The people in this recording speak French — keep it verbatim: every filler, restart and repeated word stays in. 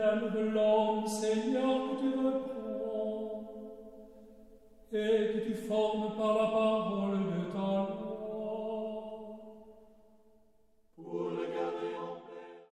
l'âme de l'homme, Seigneur, que tu reprends, et que tu formes par la parole de